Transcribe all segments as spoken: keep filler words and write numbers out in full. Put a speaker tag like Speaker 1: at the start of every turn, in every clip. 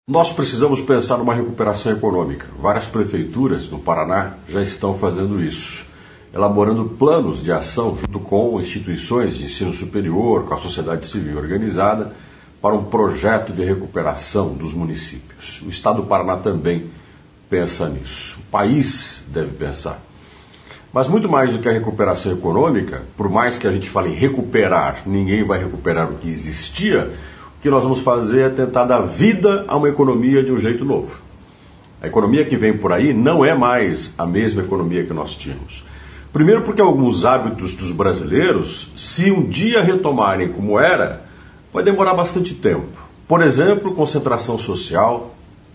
Speaker 1: Nós precisamos pensar numa recuperação econômica. Várias prefeituras no Paraná já estão fazendo isso, elaborando planos de ação junto com instituições de ensino superior, com a sociedade civil organizada, para um projeto de recuperação dos municípios. O Estado do Paraná também pensa nisso. O país deve pensar. Mas muito mais do que a recuperação econômica, por mais que a gente fale em recuperar, ninguém vai recuperar o que existia. O que nós vamos fazer é tentar dar vida a uma economia de um jeito novo. A economia que vem por aí não é mais a mesma economia que nós tínhamos. Primeiro porque alguns hábitos dos brasileiros, se um dia retomarem como era, vai demorar bastante tempo. Por exemplo, concentração social,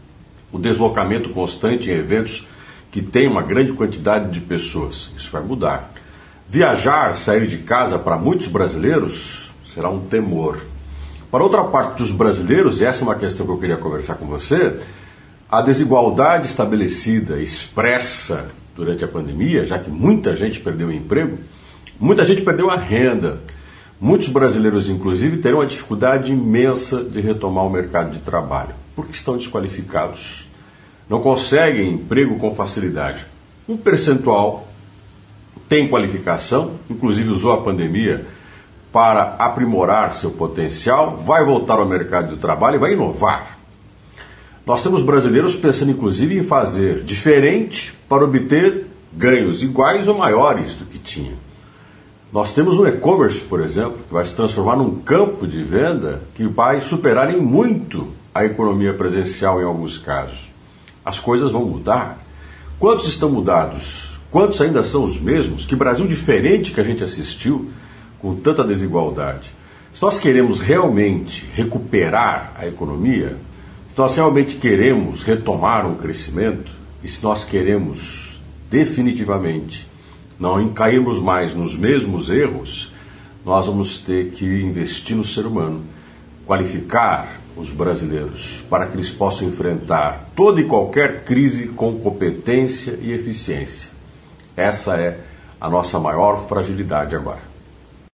Speaker 1: o deslocamento constante em eventos que tem uma grande quantidade de pessoas. Isso vai mudar. Viajar, sair de casa, para muitos brasileiros, será um temor. Para outra parte dos brasileiros, e essa é uma questão que eu queria conversar com você, a desigualdade estabelecida, expressa durante a pandemia, já que muita gente perdeu o emprego, muita gente perdeu a renda. Muitos brasileiros, inclusive, terão uma dificuldade imensa de retomar o mercado de trabalho, porque estão desqualificados. Não conseguem emprego com facilidade. Um percentual tem qualificação, inclusive usou a pandemia para aprimorar seu potencial, vai voltar ao mercado de trabalho e vai inovar. Nós temos brasileiros pensando inclusive em fazer diferente para obter ganhos iguais ou maiores do que tinha. Nós temos um e-commerce, por exemplo, que vai se transformar num campo de venda que vai superar em muito a economia presencial em alguns casos. As coisas vão mudar. Quantos estão mudados? Quantos ainda são os mesmos? Que Brasil diferente que a gente assistiu com tanta desigualdade. Se nós queremos realmente recuperar a economia, se nós realmente queremos retomar um crescimento, e se nós queremos definitivamente não cairmos mais nos mesmos erros, nós vamos ter que investir no ser humano, qualificar os brasileiros para que eles possam enfrentar toda e qualquer crise com competência e eficiência. Essa é a nossa maior fragilidade agora.